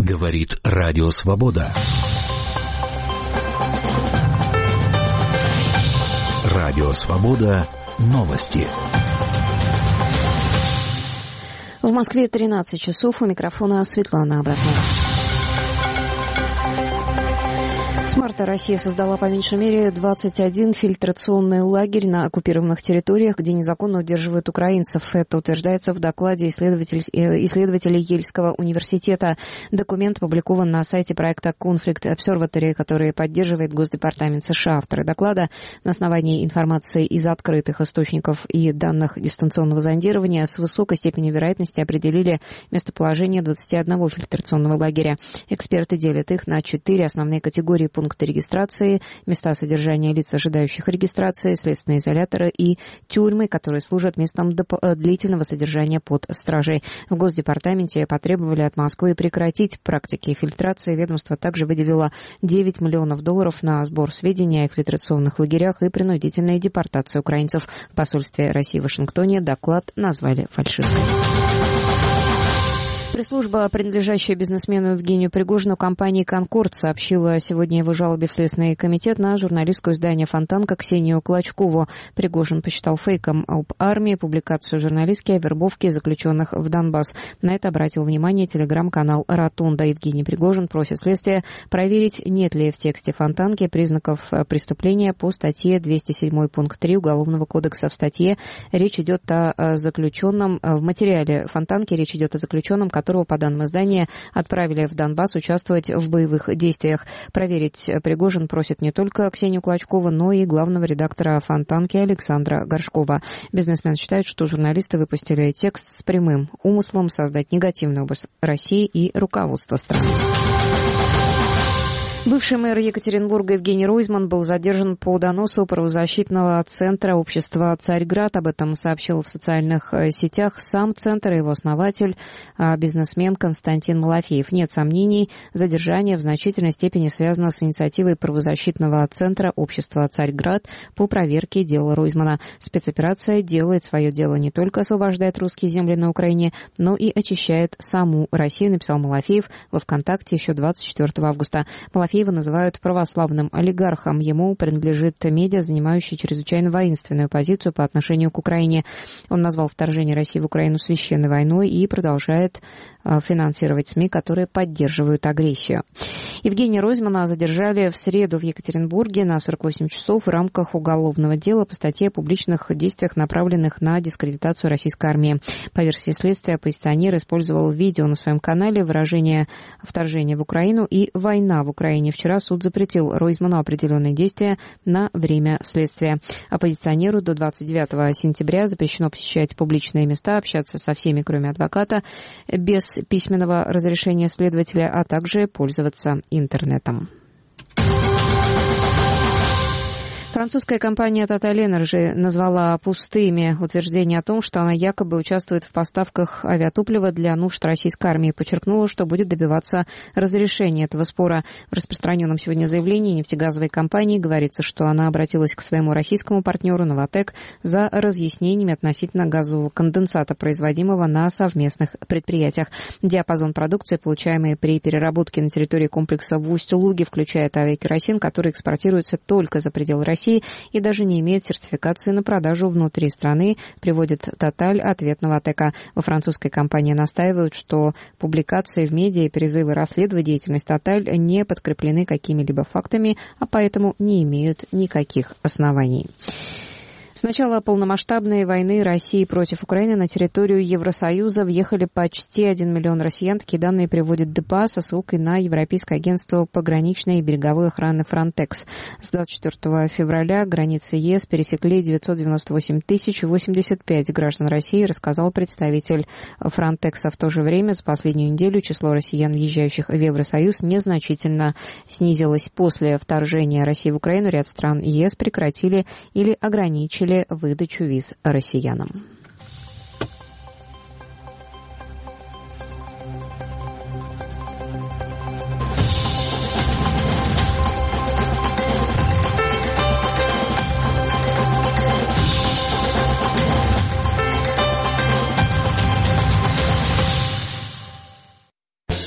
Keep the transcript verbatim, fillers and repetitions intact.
Говорит Радио Свобода. Радио Свобода. Новости. В Москве тринадцать часов. У микрофона Светлана Абратнова. С марта Россия создала по меньшей мере двадцать один фильтрационный лагерь на оккупированных территориях, где незаконно удерживают украинцев. Это утверждается в докладе исследователь, исследователей Ельского университета. Документ опубликован на сайте проекта Conflict Observatory, который поддерживает Госдепартамент США. Авторы доклада на основании информации из открытых источников и данных дистанционного зондирования с высокой степенью вероятности определили местоположение двадцати одного фильтрационного лагеря. Эксперты делят их на четыре основные категории: пункты регистрации, места содержания лиц, ожидающих регистрации, следственные изоляторы и тюрьмы, которые служат местом длительного содержания под стражей. В Госдепартаменте потребовали от Москвы прекратить практики фильтрации. Ведомство также выделило девять миллионов долларов на сбор сведений о фильтрационных лагерях и принудительной депортации украинцев. В посольстве России в Вашингтоне доклад назвали фальшивкой. Пресс-служба, принадлежащая бизнесмену Евгению Пригожину, компании «Конкорд», сообщила сегодня его жалобе в Следственный комитет на журналистское издание «Фонтанка» Ксению Клочкову. Пригожин посчитал фейком об армии публикацию журналистки о вербовке заключенных в Донбасс. На это обратил внимание телеграм-канал «Ротунда». Евгений Пригожин просит следствия проверить, нет ли в тексте «Фонтанки» признаков преступления по статье двести семь пункт три Уголовного кодекса. В статье речь идет о заключенном, в материале «Фонтанки» речь идет о заключенном, который которого, по данным издания, отправили в Донбасс участвовать в боевых действиях. Проверить Пригожин просит не только Ксению Клочкову, но и главного редактора «Фонтанки» Александра Горшкова. Бизнесмен считает, что журналисты выпустили текст с прямым умыслом создать негативный образ России и руководства страны. Бывший мэр Екатеринбурга Евгений Ройзман был задержан по доносу правозащитного центра общества «Царьград». Об этом сообщил в социальных сетях сам центр и его основатель, бизнесмен Константин Малафеев. Нет сомнений, задержание в значительной степени связано с инициативой правозащитного центра общества «Царьград» по проверке дела Ройзмана. Спецоперация делает свое дело, не только освобождает русские земли на Украине, но и очищает саму Россию, написал Малафеев во ВКонтакте еще двадцать четвёртого августа. Малафеев его называют православным олигархом. Ему принадлежит медиа, занимающий чрезвычайно воинственную позицию по отношению к Украине. Он назвал вторжение России в Украину священной войной и продолжает финансировать СМИ, которые поддерживают агрессию. Евгения Ройзмана задержали в среду в Екатеринбурге на сорок восемь часов в рамках уголовного дела по статье о публичных действиях, направленных на дискредитацию российской армии. По версии следствия, оппозиционер использовал видео на своем канале выражение «вторжение в Украину» и «война в Украине». Вчера суд запретил Ройзману определенные действия на время следствия. Оппозиционеру до двадцать девятого сентября запрещено посещать публичные места, общаться со всеми, кроме адвоката, без письменного разрешения следователя, а также пользоваться интернетом. Французская компания Total Energy назвала пустыми утверждения о том, что она якобы участвует в поставках авиатоплива для нужд российской армии. Подчеркнула, что будет добиваться разрешения этого спора. В распространенном сегодня заявлении нефтегазовой компании говорится, что она обратилась к своему российскому партнеру «Новатэк» за разъяснениями относительно газового конденсата, производимого на совместных предприятиях. Диапазон продукции, получаемый при переработке на территории комплекса в Усть-Луге, включает авиакеросин, который экспортируется только за пределы России и даже не имеет сертификации на продажу внутри страны, приводит Total ответ Новатэка. Во французской компании настаивают, что публикации в медиа и призывы расследовать деятельность Total не подкреплены какими-либо фактами, а поэтому не имеют никаких оснований. С начала полномасштабной войны России против Украины на территорию Евросоюза въехали почти один миллион россиян. Такие данные приводит ДПА со ссылкой на Европейское агентство пограничной и береговой охраны Frontex. С двадцать четвёртого февраля границы ЕС пересекли девятьсот девяносто восемь тысяч восемьдесят пять граждан России, рассказал представитель Frontex. В то же время за последнюю неделю число россиян, въезжающих в Евросоюз, незначительно снизилось. После вторжения России в Украину ряд стран ЕС прекратили или ограничили выдачу виз россиянам.